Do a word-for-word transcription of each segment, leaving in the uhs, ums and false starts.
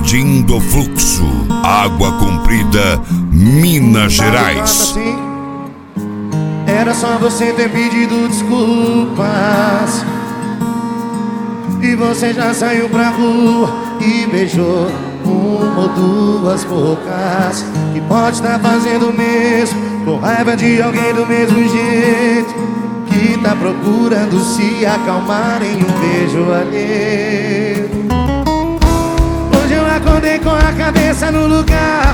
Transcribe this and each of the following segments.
Curtindo o Fluxo, Água Comprida, Minas Gerais. Assim, era só você ter pedido desculpas e você já saiu pra rua e beijou uma ou duas bocas. Que pode estar fazendo o mesmo, com raiva de alguém do mesmo jeito, que tá procurando se acalmar em um beijo alheio. Hoje eu acordei com a cabeça no lugar,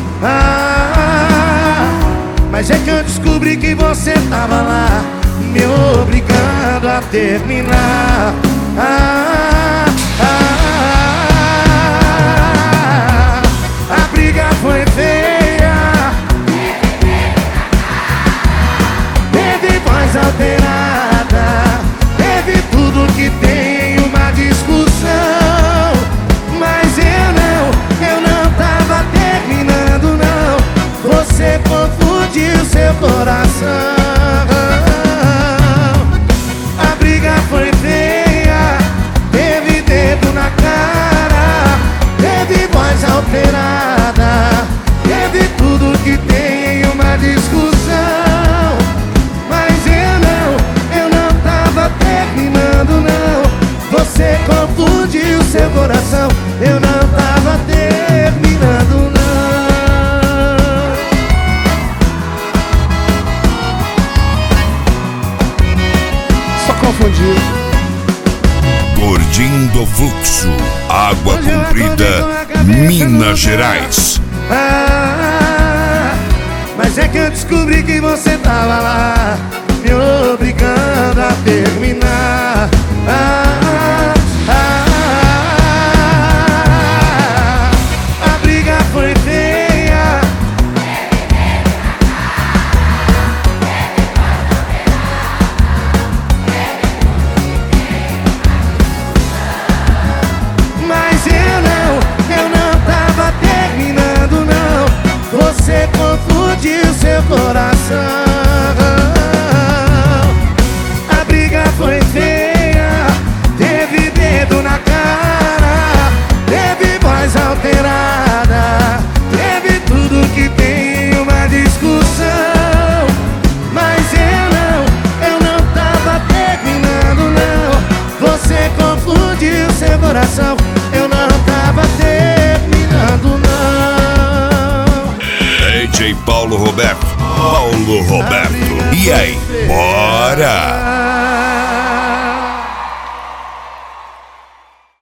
ah, mas é que eu descobri que você tava lá, me obrigando a terminar. Ah, ah, ah, a briga foi feia, teve voz alterada, teve tudo que tem uma discussão, mas eu não, eu não tava terminando não. Você confundiu seu coração. A briga foi feia, teve dedo na cara, teve voz alterada, teve tudo que tem em uma discussão, mas eu não, eu não tava terminando não. Você confundiu seu coração, eu não tava terminando não. Confundiu. Curtindo o Fluxo, Água Comprida, Minas Gerais. Ah, mas é que eu descobri que você tava lá, me obrigando a terminar. Ah, ah, ah, a briga foi feia, mas eu não, eu não tava terminando não. Você confundiu seu coração. A briga foi feia, teve dedo na cara, teve voz alterada, teve tudo que tem uma discussão, mas eu não, eu não tava terminando não. Você confundiu seu coração, eu não tava terminando não. D J Paulo Roberto, Paulo Roberto. E aí, bora!